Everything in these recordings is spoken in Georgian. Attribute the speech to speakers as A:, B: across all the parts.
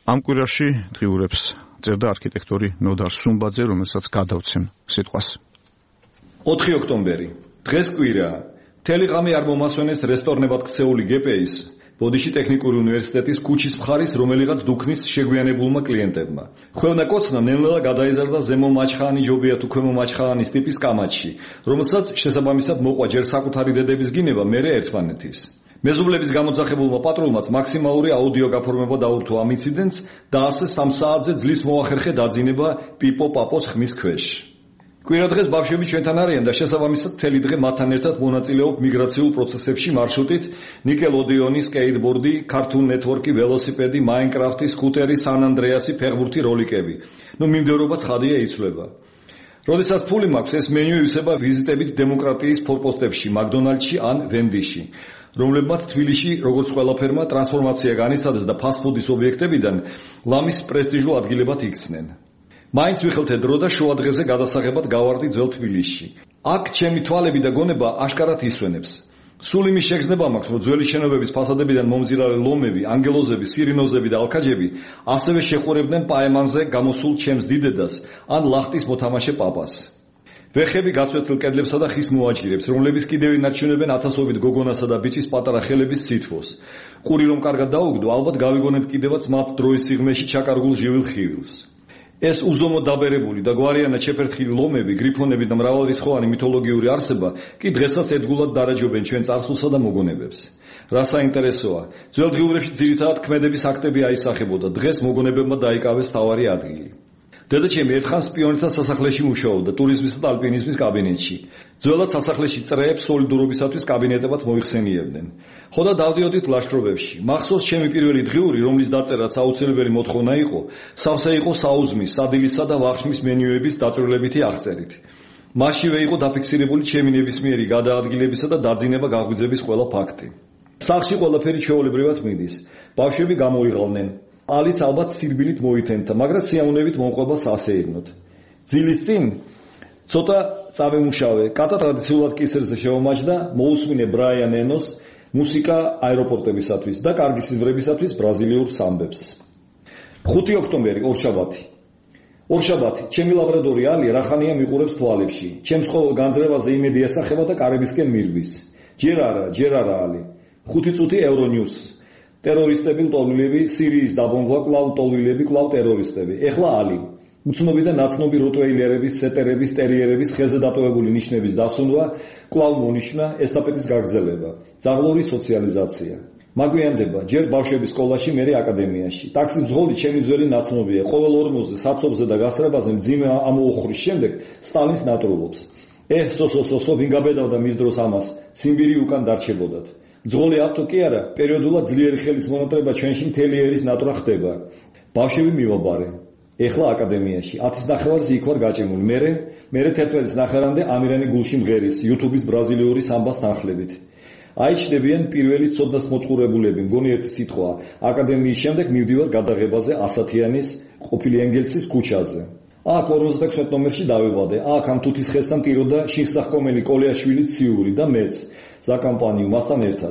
A: ამ კვირაში დღიურებს წერდა არქიტექტორი ნოდარ სუმბაძე, რომელსაც გადავცემ სიტყვას.
B: 4 ოქტომბერი. დღეს კვირაა. მთელი ღამე არ მომასვენეს რესტორნებად ქცეული გპ-ის ბოდიში ტექნიკური უნივერსიტეტის ქუჩის მხარის რომელიღაც დუქნის შეგვიანებულმა კლიენტებმა. ხვევნა კოცნა ნელ-ნელა გადაიზარდა ზემო მაჩხაანი ჯობია თუ ქვემო მაჩხაანის ტიპის კამათში, რომელსაც შესაბამისად მოყვა ჯერ საკუთარი დედების გინება, მერე ერთმანეთის. მეზობლების გამოძახებულმა პატრულმაც მაქსიმალური აუდიო გაფორმება დაურთო ამ ინციდენტს და ასე 3 საათზე ძლის მოახერხე დაძინება პიპო პაპოს ხმის ქვეშ. კვირა დღეს ბავშვები ჩვენთან არიან და შესაბამისად მთელი დღე მათთან ერთად მონაწილეობ მიგრაციულ პროცესებში მარშრუტით ნიკელოდეონი, სკეიტბორდი, Cartoon Network-ი, ველოსიპედი, Minecraft-ი, სკუტერი, San Andreas-ი, ფეხბურთი, როლიკები. მიმდევრობა ცხადია იცვლება. როდესაც ფული მაქვს, ეს მენიუ ივსება ვიზიტებით დემოკრატიის ფორპოსტებში, McDonald's-ში ან Wendy's-ში, რომლებმაც თბილისში, როგორც ყველაფერმა, ტრანსფორმაცია განიცადეს და ფასტ-ფუდის ობიექტებიდან ლამის პრესტიჟულ ადგილებად იქცნენ. მაინც ვიხელთე დრო და შუა დღეზე გადასაღებად გავარდი ძველ თბილისში. აქ ჩემი თვალები და გონება აშკარად ისვენებს. სულ იმის შეგრძნება მაქვს, რომ ძველი შენობების ფასადებიდან მომზირალი ლომები, ანგელოზები, სირინოზები და ალქაჯები ასევე შეხურებდნენ პაემანზე გამოსულ ჩემს დიდედას ან ლახტის მოთამაშე პაპას. ვეხები გაწვეთილ კედლებსა და ხის მოაჭირებს, რომლებიც კიდევ ინარჩუნებენ ათასობით გოგონასა და ბიჭის პატარა ხელების სითბოს. ყური რომ კარგად დაუგდო, ალბათ გავიგონებთ კიდევაც მათ დროის სიღრმეში ჩაკარგულ ჟივილ ხივილს. ეს უზომო დაბერებული და გვარიანად შეფერთხილი ლომები, გრიფონები და მრავალრიცხოვანი მითოლოგიური არსება კი დღესაც ერთგულად დარაჯობენ ჩვენ წარსულსა და მოგონებებს. რა საინტერესოა, ძველ დღიურებში ძირითადად ქმედების აქტები აისახებოდა, დღეს მოგონებებმა დაიკავეს თავარი ადგილი. დედაჩემი ერთხან სპიონერთა სასახლეში მუშაობდა ტურიზმისა და ალპინიზმის კაბინეტში. ძველად სასახლეში წრეებს სოლიდურობისათვის კაბინეტებად მოიხსენიებდნენ. ხო და დავდიოდით ლაშქრობებში. მახსოვს ჩემი პირველი დღიური, რომლის დაწერაც აუცილებელი მოთხოვნა იყო, სავსე იყო საუზმის, სადილისა და ვახშმის მენიუების დაწვრილებითი აღწერით. მასშივე იყო დაფიქსირებული ჩემი ნებისმიერი გადაადგილებისა და დაძინება გაღვიძების ყველა ფაქტი. სახლში ყველაფერი ჩვეულებრივად მიდის. ბავშვები გამოიღალნენ. ალიც ალბათ სირბილით მოითენთა, მაგრამ სიამოვნებით მომყვებას ასეირნოთ. ძილის წინ ცოტა წავემუშავე, კატა ტრადიციულად კისერზე შევამაჯდა, მოусმინე ბრაიან ენოს მუსიკა აეროპორტებისათვის და კარგი სიზმრებისათვის ბრაზილიურ სამბებს. 5 ოქტომბერი, ორშაბათი. ორშაბათი, ჩემი ლაბრადორი ალი რახანია მიყურებს თვალებში. ჩემს ყოველ განძრევაზე იმედი ესახება და კარებისკენ მირბის. ჯერ არა ალი. 5 წუთი Euronews. ტერორისტები ლტოლვილები, სირიის დაბომბვა, კლავ ლტოლვილები, კლავ ტერორისტები. ეხლა ალი. უცნობი და ნაცნობი როტვეილერების, სეტერების, ტერიერების ხეზე დატოვებული ნიშნების დასუნვა, კლავ მონიშნა, ესტაფეტის გაგრძელება, ძაღლური სოციალიზაცია. მაგვიანდება, ჯერ ბავშვების სკოლაში, მერე აკადემიაში. ტაქსის მძღოლი ჩემი ძველი ნაცნობია. ყოველ ორმოზე, საცობზე და გასწრებაზე მძიმე ამოუხრის შემდეგ სტალინს ნატრულობს. სო, ვინ გაბედავდა მის დროს ამას, ციმბირი უკან დარჩებოდათ. მძღოლი ავტო კი არა, პერიოდულად ძლიერი ხელის მონატრება ჩვენში მთელი ერის ნატრა ხდება. ბავშვები მივაბარე. ეხლა აკადემიაში 10:30-ზე იქ ვარ გაჭიმული. მერე 11:30-მდე ამირანი გულში მღერის YouTube-ის ბრაზილიური სამბას თანხლებით. აიჩნდებიან პირველი ცოდნას მოწყურებულები, მგონი ერთი სიტყვა. აკადემიის შემდეგ მივდივარ გადაღებაზე ასათიანის ყოფილი ენგელსის ქუჩაზე. აქ 56 ნომერში დავიბადე. აქ ამ თუთის ხესთან ტიროდა შიხსახკომელი კოლიაშვილი ციური და მეც ზაკამპანიუ მასთან ერთად.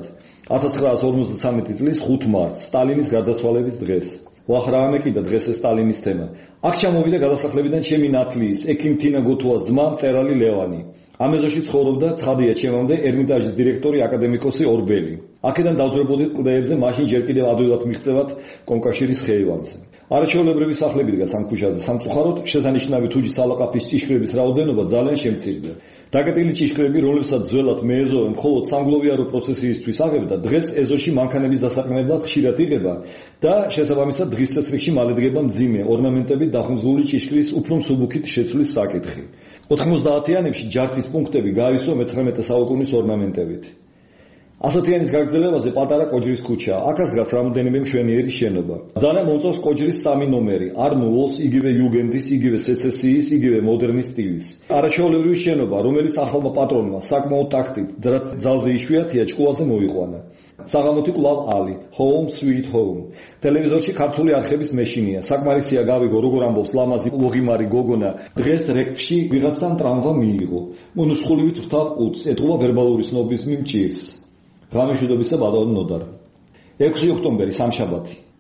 B: 1953 წლის 5 მარტს, სტალინის გარდაცვალების დღეს. ვახ რა ამეკიდა დღეს ეს სტალინის თემა. აქ ჩამოვიდა გადასახლებიდან ჩემი ნათლიის, ექიმ თინა გოთუას ძმა, მწერალი ლევანი. ამ ეზოში ცხოვრობდა ცხადია ჩემამდე ერმიტაჟის დირექტორი აკადემიკოსი ორბელი. აქედან დავძვრებოდით კლდეებზე, მაშინ ჯერ კიდევ ადვილად მიღწევათ კონკავშირის ხეივანზე. არაჩვეულებრივი სახლები დგას ამ ქუჩაზე. სამწუხაროდ შესანიშნავი თუჯის ალაყაფის ჭიშკრების რაოდენობა ძალიან შემცირდა. დაკეტილი ჭიშკრები, რომლებსაც ძველად მეეზოვე მხოლოდ სამგლოვიარო პროცესიისთვის აღებდა, დღეს ეზოში მანქანების დასაყრდნებლად ხშირად იღება და შესაბამისად დღის წესრიგში მალე დგება მძიმე ორნამენტებით დახუნძლული ჭიშკრის უფრო მსუბუქით შეცვლის საკითხი. 90-იანებში ჯართის პუნქტები გააისვა მე-19 საუკუნის ორნამენტებით. ასათიანის გაგრძელებაზე პატარა კოჯრის ქუჩა. აქაც დგას რამდენიმე მშვენიერი შენობა. ძალიან მომწონს კოჯრის 3 ნომერი. არ ნუოლს, იგივე იუგენდის, იგივე სეცესიის, იგივე მოდერნის სტილის. არაჩვეულებრივი შენობა, რომელიც ახალმა პატრონმა საკმაოდ ტაქტით, რაც ძალზე იშვიათია, ჭკუაზე მოიყვანა. საღამოთი კვლავ ალი, home sweet home. ტელევიზორში ქართული არხების მეშინია. საკმარისია გავიგო, როგორ ამბობს ლამაზი ლოღიმარი გოგონა. დღეს რეკფში ვიღაცამ ტრამვა მიიღო. მონუსხულივით ვრთავ ყუთს, ეთყობა ვერბალური სნობიზმი მჭირს. ღამეშვიდობისა ბატონო ნოდარ. 6 ოქტომბერი, სამშაბათი.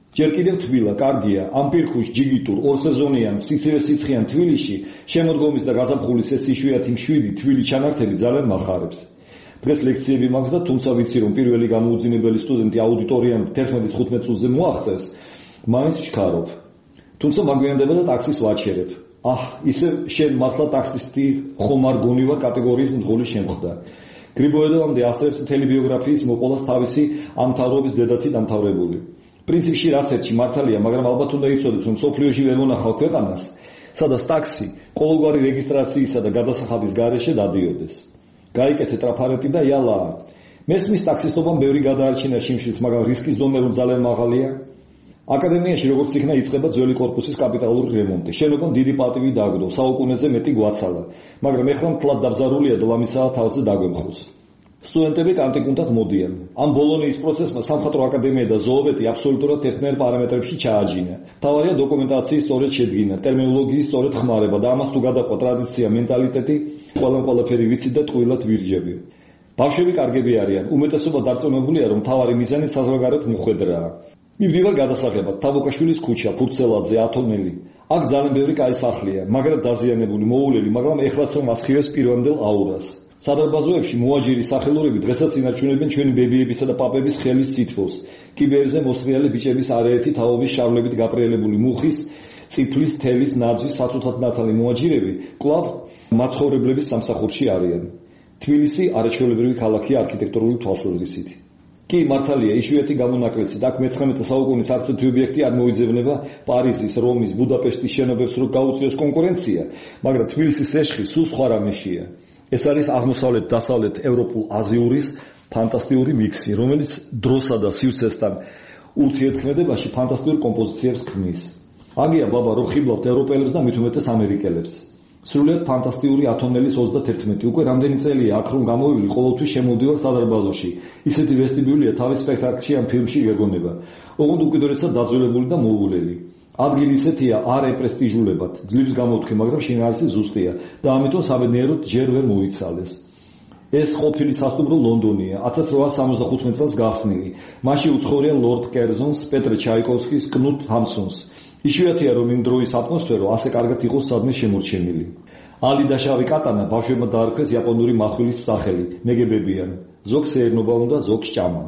B: ჯერ კიდევ თბილა, კარგია, ამ პირქუშ ჯიგიტურ ორსეზონიან სიცივე-სიცხიან თბილისში შემოდგომის და გაზაფხულის ეს იშვიათი მშვიდი თბილი ჩანართები ძალიან მახარებს. დღეს ლექციები მაქვს და თუმცა ვიცი რომ პირველი გამოუძინებელი სტუდენტი აუდიტორიამ 11-15 წუთზე მოაღწევს, მაინც ვშქარობ. თუმცა მაგვიანდება და ტაქსის ვაჩერებ. ისე შენ მართლა ტაქსისტი ხომ არ გონივა კატეგორიის მძღოლი შემხვდა. გრიბოედოვამდე ასწრებს მთელი ბიოგრაფიის მოყოლას თავისი ამ მთავრობის დედათი დამთავრებული. პრინციპში რასერთში მართალია, მაგრამ ალბათ უნდა იცოდეს, რომ სოფლიოში ვერ მონახავ ქვეყანას, სადაც ტაქსი ყოველგვარი რეგისტრაციისა და გადასახადის გარეშე დადიოდეს. გაიკეთე ტრაფარეტი და იალა. მესმის ტაქსისტობამ ბევრი გადაარჩინა შიმშილს, მაგრამ რისკის დონე რომ ძალიან მაღალია. აკადემიაში როგორც იქნა იწყება ძველი კორპუსის კაპიტალური რემონტი. შენობამ დიდი პატივი დააგდო, საუკუნეზე მეტი გვაცალა, მაგრამ ეხლა მთლად დაბზარულია და ლამისაა თავზე დაგვემხოს. სტუდენტები კანტიკუნთად მოდიან. ამ ბოლონიის პროცესმა სამხატვრო აკადემია და ზოოვეტი აბსოლუტურად ერთნაირ პარამეტრებში ჩააჯინა. თავარია დოკუმენტაციის სწორედ შედგინა, ტერმინოლოგიის სწორედ ხმარება და ამას თუ გადაყვა ტრადიცია, მენტალიტეტი, ყველაფერი ვიცი და ტყუილად ვირჯები. ბავშვები კარგები არიან, უმეტესობა დარწმუნებულია, რომ თავარი მიზანი საზღვარგარეთ მოხვედრაა. მივდივარ გადასაღებად, თაბუკაშვილის ქუჩა, ფურცელაძე, ათონელი. აქ ძალიან ბევრი კაი სახლია, მაგრამ დაზიანებული, მოულელი, მაგრამ ეხლაც რომ ასხივებს პირვანდელ აურას. სადარბაზოებში მოაჯირი სახელურები დღესაც ინარჩუნებენ ჩვენი ბებიებისა და პაპების ხელის სითბოს. კიბეებზე მოსრიალი ბიჭების არაერთი თაობის შავლებით გაპრიელებული მუხის, წიფლის, თელის, ნაძვის, სათუთად ნათალი მოაჯირები კვლავ მაცხოვრებლების სამსახურში არიან. თბილისი არაჩვეულებრივი ქალაქია არქიტექტურული თვალსაზრისით. კი, მართალია, იშვიათი გამონაკლისით, აქ მე-19 საუკუნის არც ერთი ობიექტი არ მოიძებნება პარიზის, რომის, ბუდაპეშტის შენობებს რო გაუწიოს კონკურენცია, მაგრამ თბილისის ეშხი სულ სხვა რამეშია. ეს არის აღმოსავლეთ-დასავლეთ ევროპულ-აზიურის ფანტასტიკური მიქსი, რომელიც დროსა და სივრცესთან ურთიერთქმედებაში ფანტასტიკურ კომპოზიციებს ქმნის. აგია ბაბა რომ ხიბლავთ ევროპელებს და მით უმეტეს ამერიკელებს. სრულიად ფანტასტიკური ათონელის 31 უკვე რამდენი წელია აქ რომ გამოვივლი ყოველთვის შემოვდივარ სადარბაზოში. ისეთი ვესტიბიულია თავის სპექტაკლში ან ფილმში გეგონება. ოღონდ უკიდურესად დაძველებული და მოულელი. ადგილი ისეთია არ ეპრესტიჟულებად, ძლივს გამოთქვი, მაგრამ შინაარსი ზუსტია და ამიტომ საბედნიეროდ ჯერ ვერ მოიცალეს. ეს ყოფილი სასტუმრო ლონდონია, 1875 წელს გახსნილი. მასში უცხოვრია ლორდ კერზონს, პეტრე ჩაიკოვსკის, კნუტ ჰამსუნს. იშვიათია რომ იმ დროის ატმოსფერო ასე კარგად იყოს სადმე შემორჩენილი. ალი და შავი კატანა ბავშვებმა დაარქვეს იაპონური מחვილის სახელი, მეგებებიან. ზოგს ეერნობა უნდა, ზოგს ჭამა.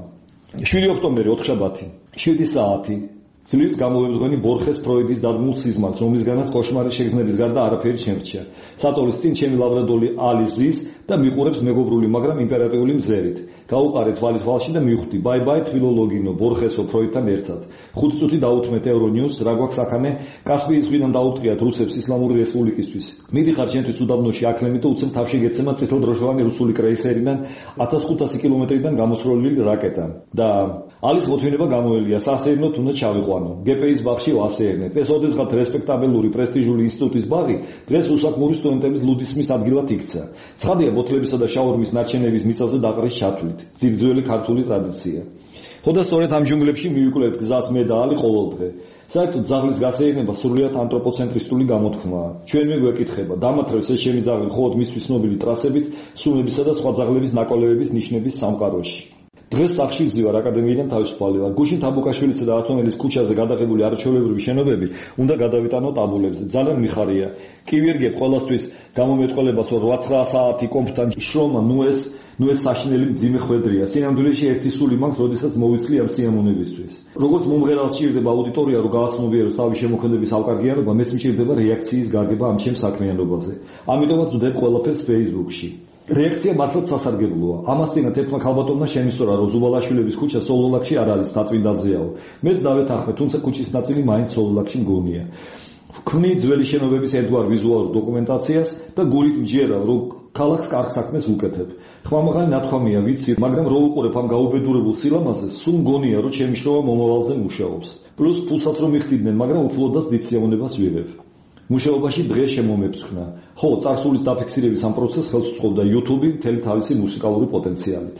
B: 7 ოქტომბერი, ოთხშაბათი, 7 საათი. ძლივს გამოვებძღვენი ბორხეს ფროიდის დადგმულ სიზმარს, რომლისგანაც კოშმარის შეგრძნების გარდა არაფერი შემრჩა. საწოლის წინ ჩემი ლაბრადორი ალი ზის და მიყურებს მეგობრული, მაგრამ იმპერატიული მზერით. გაუყარე თვალი თვალში და მივხვდი, ბაი-ბაი თბილოლოგინო, ბორხესო ფროიდთან ერთად. 5 წუთი დაუთმეთ ევრონიუს, რა გვაქვს აქანე? კასპიის ზღვიდან დაუწყიათ რუსებს ისლამური რესპუბლიკისთვის. მიდიხარ ჩემთვის უდაბნოში აკლემით და უცებ თავში გეცემა წითელ-დროშოვანი რუსული კრეისერიდან 1500 კილომეტრიდან გამოსროლილი რაკეტა. და ალის მოთმინება გამოელია, სასეირნოთ უნდა ჩავიყვანო. გპ-ის ბაღში ვასეირნეთ. ეს ოდესღაც რესპექტაბელური პრესტიჟული ინსტიტუტის ბაღი დღეს უსაქმური სტუდენტების ლუდისმის ადგილად იქცა. ცხადია, ბოთლებისა და შაურმის ნარჩენების მიწაზე დაყრის ჩათვლით. ძირძველი ქართული ტრადიცია. ხოდა სწორედ ამ ჯუნგლებში მივიკვლევთ გზას მე და ალი ყოველდღე. საერთოდ ძაღლის გასეირნება სრულიად ანთროპოცენტრისტული გამოთქმაა. ჩვენ მეგვეკითხება, დამათრევს ეს ჩემი ძაღლი მხოლოდ მისთვის ცნობილი ტრასებით, სუნებისა და სხვა ძაღლების ნაკვალევების ნიშნების სამყაროში. დღეს სახში ვზივარ აკადემიიდან თავისუფალი ვარ. გუშინ თაბუკაშვილისა და ათონელის ქუჩაზე გადაღებული არაჩვეულებრივი შენობები უნდა გადავიტანო ტაბულებზე. ძალიან მიხარია. კი ვერგებ ყველასთვის გამომეტყველებას, რომ 8-9 საათი კომპთან შრომა, ნუ ეს საშინელი მძიმე ხვედრია. სინამდვილეში ერთი სული მაქვს, როდესაც მოვიცლი ამ სიამოვნებისთვის. როგორც მომღერალს სჭირდება აუდიტორია, რომ გააცნობიეროს თავის შემოქმედების ავკარგიანობა, მეც მჭირდება რეაქციის გაგება ამ ჩემს საქმიანობაზე. ამიტომაც ვდებ ყველაფერს Facebook-ში. რეაქცია მართლაც სასარგებლოა. ამასთანავე თეთრმა ქალბატონმა შემისწორა, რომ ზუბალაშვილების ქუჩა სოლოლაკში არ არის, დაწვინდაზეაო. მეც დავეთანხმე, თუმცა ქუჩის ნაწილი მაინც სოლოლაკში მგონია. ვქმნი ძველი შენობების ერთგვარ ვიზუალურ დოკუმენტაციას და გულით მჯერა, რომ ქალაქს კარგ საქმეს ვუკეთებ. ხმამაღალი ნათქვამია, ვიცი, მაგრამ რო უყურებ ამ გაუბედურებულ სილამაზეს, სულ მგონია, რომ ჩემი შრომა მომავალზე მუშაობს. პლუს ფულსაც რომ მიხდიდნენ, მაგრამ უფლოდაც დიდ სიამოვნებას ვიღებ. მუშაობაში დღეს შემომეფრთხნა. ხო, წარსულის დაფიქსირების ამ პროცესს ხელს უწყობდა YouTube მთელი თავისი მუსიკალური პოტენციალით.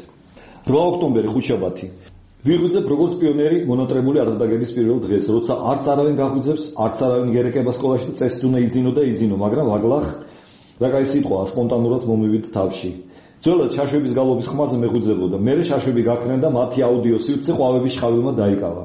B: 8 ოქტომბერი, ხუთშაბათი. ვიღვიძებ როგორც პიონერი მონატრებული არდაგების პირველ დღეს, როცა არც არავინ გაგვიძებს, არც არავინ გერეკება სკოლაში და წესით უნდა იძინო, მაგრამ ვაგლახ რა კაი სიტყვა, სპონტანურად მომივიდ თავში. ძველად შაშვების გალობის ხმაზე მეღვიძებოდა, მერე შაშვები გაქრნენ და მათი აუდიო სივრცე ყვავების შხავილმა დაიკავა.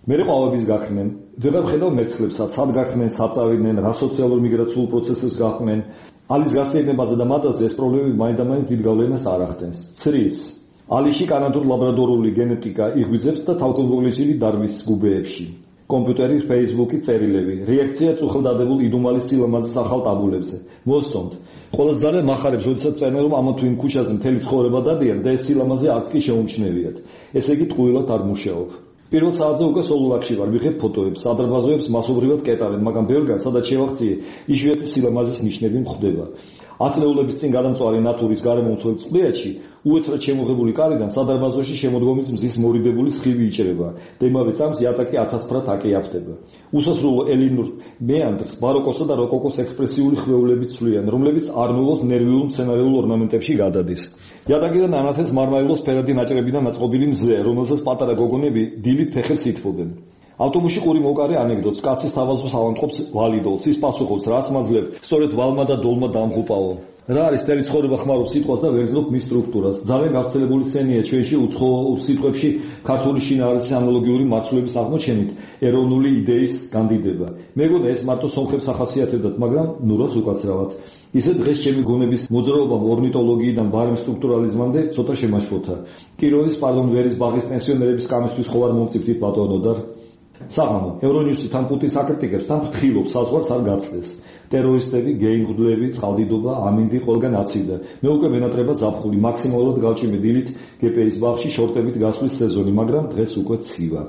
B: მერე ყვავების გახდნენ, ვეღარ ხედავ მერცხლებსაც, სად გახდნენ, საწავიდნენ, რა სოციალურ მიგრაციულ პროცესებს გახდნენ. ალის გასწირდებაზე და მათაზე ეს პრობლემები მაინდამაინც დიდ გავლენას არ ახდენს. ცრის ალიში კანადურ ლაბორატორიული გენეტიკა იღვიძებს და თავკომპლექსური დარვის გუბეებში. კომპიუტერი, Facebook-ი, წერილები, რეაქცია წუხელდადებულ იდუმალის სილამაზის ახალ ტაბულებზე. მოსწონთ. ყველაზე ძალიან მახარებს, როდესაც წერენ, რომ ამა თუ იმ ქუჩაზე მთელი ცხოვრება დადიან და ეს სილამაზე არც კი შეუმჩნევიათ. ესე იგი ტყუილად არ მუშაობ. პირველ საათზე უკვე სოლულაკში ვარ, ვიღებ ფოტოებს, სადარბაზოებს მასობრივად კეტავენ, მაგრამ ბევრგან სადაც შევახციე, იშვიათი სილამაზის ნიშნები მხვდება. ათლეულების წინ გადამწვარი ნატურის გარემომცველ წყლიათში, უეცრად შემოღებული კარიდან სადარბაზოში შემოდგომის მზის მორიდებული სხივი იჭრება და იმავე წამს იატაკი 1000-ფრად აკეაფდება. უსასრულო ელინურ მეანდრს ბაროკოსა და როკოკოს ექსპრესიული ხვეულებით ცვლიან, რომლებიც არმოვოს ნერვიულ მცენარეულ ორნამენტებში გადადის. იატაკიდან ანათეს მარმარილოს ფერადი ნაჭრებიდან ნაწყობილი მზე, რომელსაც პატარა გოგონები დილით ფეხებს ითბობენ. ავტობუსში ყური მოკარე ანეკდოტს, კაცის თავაზს ავანტყოფს ვალიდოლს, ის პასუხობს, რას მაძლევ, სწორედ ვალმა და დოლმა დამღუპაო. რა არის მთელი ცხოვრება ხმარობს სიტყვას და ვერძნობ მის სტრუქტურას. ძალიან გავრცელებული სცენია ჩვენში უცხო სიტყვებში ქართული შინაარსის ანალოგიური მარცვლების აღმოჩენით ეროვნული იდეის განდიდება. მეგონა ეს მარტო სომხებს ახასიათებდათ, მაგრამ ნურას უკაცრავად. ისე დღეს ჩემი გონების მოძრაობამ ორნიტოლოგიიდან ბარემ სტრუქტურალიზმამდე ცოტა შემაშფოთა. კიროვის ვერის ბაღის პენსიონერების კამისთვის ხო არ მომწიფდით ბატონო და საღამო ევრონიუსი თან პუტინს აკრიტიკებს, თან ფრთხილობს საზღვარს არ გაწდეს. ტერორისტები, გეიმგდლები, წყალდიდობა, ამინდი ყველგან აცივდა. მე უკვე მენატრება ზაფხული, მაქსიმალურად გავჭიმე დილით გპ-ის ბაღში შორტებით გასვლის სეზონი, მაგრამ დღეს უკვე ცივა.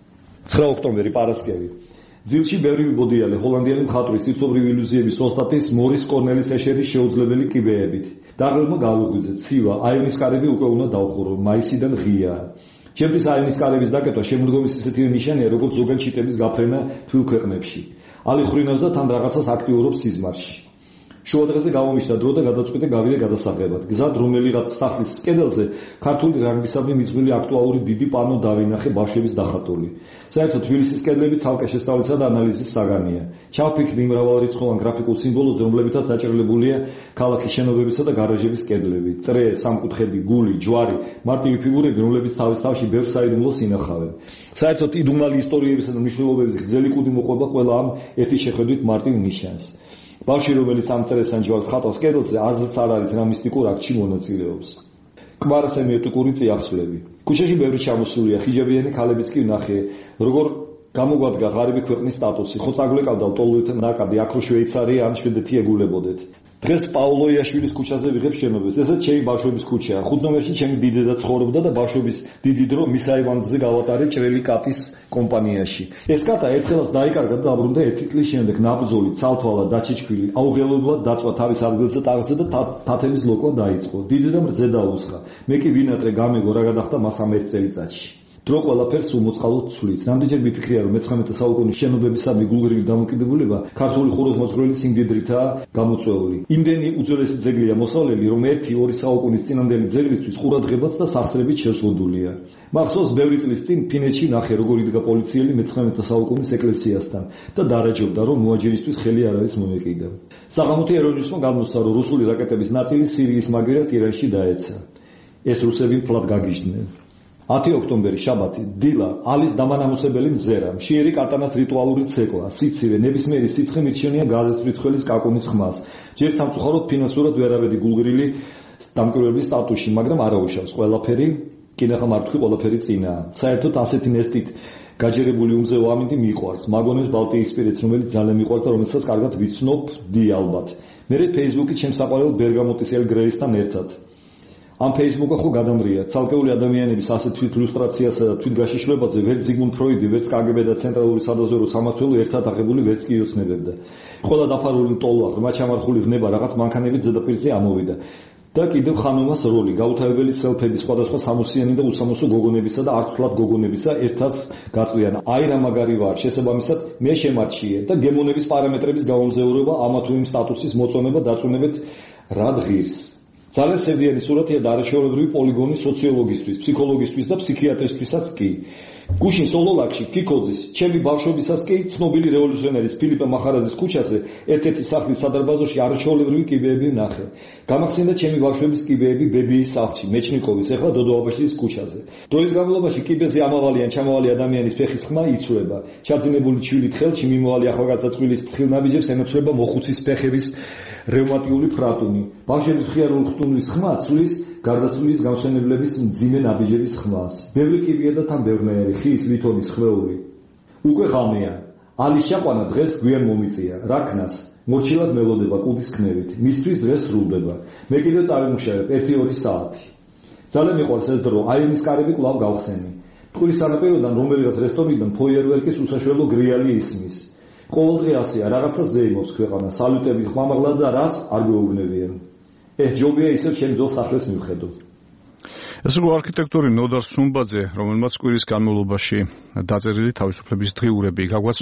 B: 9 ოქტომბერი პარასკევი. ძილში ბევრი მიბოდიალე ჰოლანდიელი მხატვრის სიცოცხლის ილუზიების ოსტატის მორის კორნელის ეშერის შეუძლებელი კიბეებით. დაღლმა გავუღვიძე, ცივა, აივნის კარები უკვე უნდა დავხურო, მაისიდან ღია. ჩემთვის აივნის კარების დაკეთვა შემოდგომის ისეთი ნიშანია, როგორც ზოგან ჩიტების გაფრენა თბილ ქვეყნებში. ალი ხრინავს და თან რაღაცას აქტიურობს სიზმარში. შუადღეზე გამომიშთა დრო და გადაწყვიტე გავიდე გადასაღებად. გზად რომელიღაც სახლის კედელზე ქართული რანგისადმი მიძღვილი აქტუალური დიდი პანო დავინახე ბავშვების დახატული. საერთოდ თბილისის კედლები ცალკე შესწავლისა და ანალიზის საგანია. ჩავფიქრდი მრავალრიცხოვან გრაფიკულ სიმბოლოზე, რომლებითაც დაჭრილებულია ქალაქის შენობებისა და გარაჟების კედლები. წრე, სამკუთხედი, გული, ჯვარი, მარტივი ფიგურები, რომლებიც თავის თავში ბევრ საიდუმლოს ინახავენ. საერთოდ იდუმალი ისტორიებისა და მნიშვნელობების გრძელი კუდი მოყვება ყველა ამ ერთი შეხედვით მარტივ ნიშანს. ბავშვი, რომელიც ამ წერეს ან ჯვარს ხატავს კედელზე, აზრს არ არის რა მისტიკურ აქტში მონაწილეობს. კვარასემიოტიკური წიაღსვლები. ქუჩაში ბევრი ჩამოსულია, ხიჯებიანი ქალებიც კი ვნახე, როგორ გამოგვადგა ღარიბი ქვეყნის სტატუსი, ხო წაგვლეკავდა ლტოლვილთა ნაკადი, აქ რო შვეიცარია ან შვედეთი ეგულებოდეთ. დღეს პაულო იაშვილის ქუჩაზე ვიღებ შენობებს. ესეც ჩემი ბავშვების ქუჩაა. 5 ნომერში ჩემი დიდედა ცხოვრობდა და ბავშვების დიდი დრო მის აივანზე გავატარე ჭრელი კატის კომპანიაში. ეს კატა ერთხელაც დაიკარგა და დაბრუნდა 1 წლის შემდეგ ნაბრძოლი, ცალთვალა, დაჩიჩქვილი, აუღელებლად დაწვა თავის ადგილზე ტაღზე და თათების ლოკვა დაიწყო. დიდედამ რძე დაუსხა. მე კი ვინატრე გამეგო რა გადახდა მას ამ 1 წელიწადში. დრო ყველაფერს უმოწყალოდ ცვლის. ნამდვილად ვიფიქრია, რომ 19 საუკუნის შენობებისადმი გულგრილი დამოკიდებულება ქართული ხუროთმოძღვრელი სიმდიდრითაა გამოწვეული. იმდენი უძველესი ძეგლია მოსავლელი, რომ 1-2 საუკუნის წინანდელი ძეგლისთვის ყურადღებაც და სახსრებით შეზღუდულია. მახსოვს ბევრი წლის წინ ფინეთში ნახე, როგორ იდგა პოლიციელი 19 საუკუნის ეკლესიასთან და დარაჯობდა, რომ მოაჯირისთვის ხელი არ არის მომეკიდა. საღამოთი ეროვნულმა გამოსცა, რომ რუსული რაკეტების ნაწილი სირიის მაგერად ირანში დაეცა. ეს რუსები მთლად გაგიჟდნენ. 10 ოქტომბერი შაბათი, დილა, ალის დამანამოსებელი მზერა, მშიერი კატანას რიტუალური ცეკლა, სიცივე, ნებისმიერი სიცხე მირჩენია გაზის რიცხველის კაკუნის ხმას. ჯერ სამწუხაროდ ფინანსურად ვერავედი გულგრილი დამკვირვებლის სტატუსში, მაგრამ არაუშავს ყველაფერი, კინახა მართვი ყველაფერი წინაა. საერთოდ ასეთი ნესტით გაჯერებული უმზეო ამინდი მიყვარს. მაგონებს ბალტიისპირეთს, რომელიც ძალიან მიყვარს და რომელსაც კარგად ვიცნობ, დი ალბათ. მე Facebook-ი ჩემს საყვარელ ბერგამოტის ელ გრეისთან ერთად. ამ Facebook-ა ხო გადამრია, ცალკეული ადამიანების ასეთ თვითილუსტრაციასა და თვითგაშიშვლებაზე ვერც ზიგმუნდ ფროიდი, ვერც KGB და ცენტრალური სადაზვერვო სამმართველო ერთად აღებული ვერც კი იოცნებებდა. ყველა დაფარული ტოლვა, ღრმა ჩამარხული ღნება რაღაც მანქანებით ზედაპირზე ამოვიდა. და კიდევ ხანუმას როლი, გაუთავებელი სელფები სხვადასხვა სამოსიანი და უსამოსო გოგონებისა და არც თვლად გოგონებისა ერთად გაწვიან. აი რა მაგარი ვარ, შესაბამისად მე შემარჩიე და გემონების პარამეტრების გამომზეურება ამა თუ იმ სტატუსის მოწონება დაწუნებით რა ღირს. ძალიან სევდიანი სურათია და არაჩვეულებრივი პოლიგონი სოციოლოგისთვის, ფსიქოლოგისთვის და ფსიქიატრისთვისაც კი. გუშინ სოლოლაკში კიკოძის ჩემი ბავშვობისას კი ცნობილი რევოლუციონერის ფილიპე მახარაძის ქუჩაზე ერთ-ერთი სახლის სადარბაზოში არაჩვეულებრივი კიბეები ვნახე. გამახსენდა ჩემი ბავშვების კიბეები ბებიის სახლში, მეჩნიკოვის, ახლა დოდო აბაშიძის ქუჩაზე. დროის განმავლობაში კიბეზე ამავალი ან ჩამავალი ადამიანის ფეხის ხმა იცვლება. ჩაძინებული ჩვილით ხელში მიმოვალი ახალგაზრდა წყვილის ფხილნაბიჯებს ენაცვლება მოხუცის ფეხების რევმატიული ფრატუმი. ბავშვების მხიარული ხტუნვის ხმა ცვლის გარდაცვლილის გამსვენებლების მძიმე ნაბიჯების ხმას. ბევრი კიბეა და თან ბევრნაირი ხის ლითონის ხვეული. უკვე ღამეა. ალის ჩაყვანა დღეს გვიან მომიწია. რა ქნას? მორჩილად მელოდება კუდის ქნევით. მისთვის დღეს სრულდება. მე კიდევ წავიმუშავებ 1-2 საათი. ძალიან მიყვარს ეს დრო. აიონის კარები კვლავ გავხსენი. ტყუილის სანაპიროდან რომელიღაც რესტორნიდან ფოიერვერკის უსაშველო გრიალი ისმის. ყოველდღე ასეა, რაღაცა ზეიმობს ქვეყანა, სალუტები ხმამაღლა და რას არ გვეუბნებიან. ჯობია ისევ ჩემ ძველ სახეს მივხედო.
A: ეს იყო არქიტექტორი ნოდარ სუმბაძე, რომელმაც კვირის განმავლობაში დაწერილი თავისუფლების დღიურები გაგვაც